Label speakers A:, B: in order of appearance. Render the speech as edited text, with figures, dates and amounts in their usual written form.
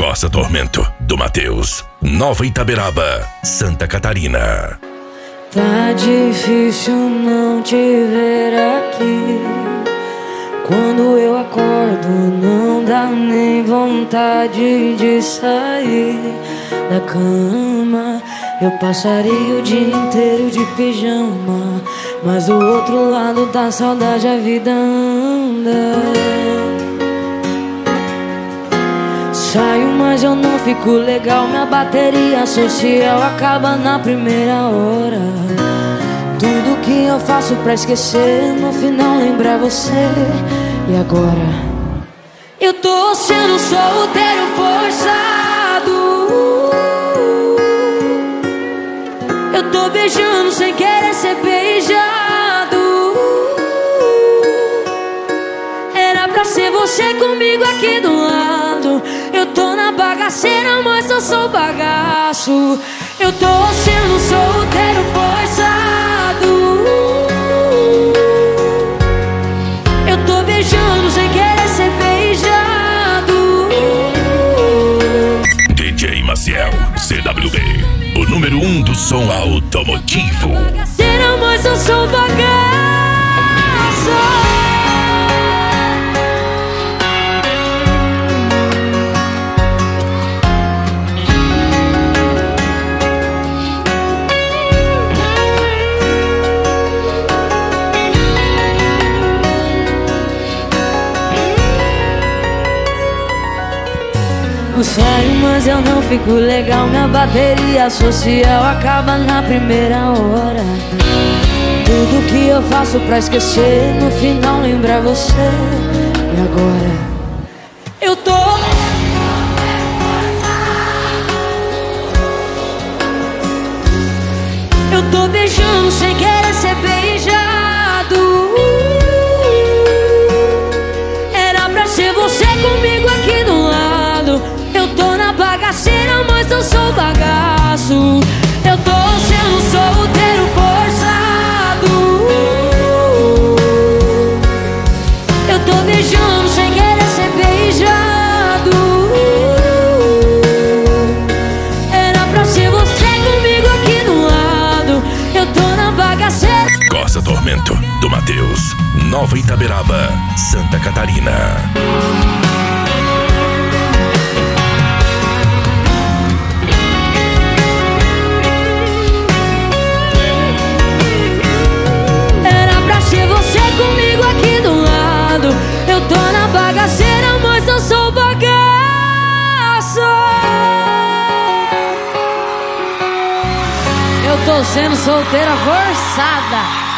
A: Corsa Tormento, do Matheus, Nova Itaberaba, Santa Catarina.
B: Tá difícil não te ver aqui. Quando eu acordo não dá nem vontade de sair da cama. Eu passaria o dia inteiro de pijama, mas do outro lado da saudade a vida anda. Saio, mas eu não fico legal. Minha bateria social acaba na primeira hora. Tudo que eu faço pra esquecer, no final lembrar você. E agora? Eu tô sendo solteiro forçado. Eu tô beijando sem querer ser beijado. Era pra ser você comigo aqui do lado. Eu tô na bagaceira, mas eu sou bagaço. Eu tô sendo solteiro forçado. Eu tô beijando sem querer ser beijado.
A: DJ Maciel, CWB, o número 1 do som automotivo.
B: Bagaceira, mas eu sou bagaço. Eu saio, mas eu não fico legal. Minha bateria social acaba na primeira hora. Tudo que eu faço pra esquecer, no final lembrar você. E agora? Eu tô beijando sem querer ser beijado. Era pra ser você comigo aqui do lado. Eu tô na bagaceira, mas eu sou bagaço. Eu tô sendo solteiro forçado. Eu tô beijando sem querer ser beijado. Era pra ser você comigo aqui do lado. Eu tô na bagaceira.
A: Corsa Tormento, do Matheus, Nova Itaberaba, Santa Catarina.
B: Comigo aqui do lado. Eu tô na bagaceira, mas eu sou bagaço. Eu tô sendo solteira forçada.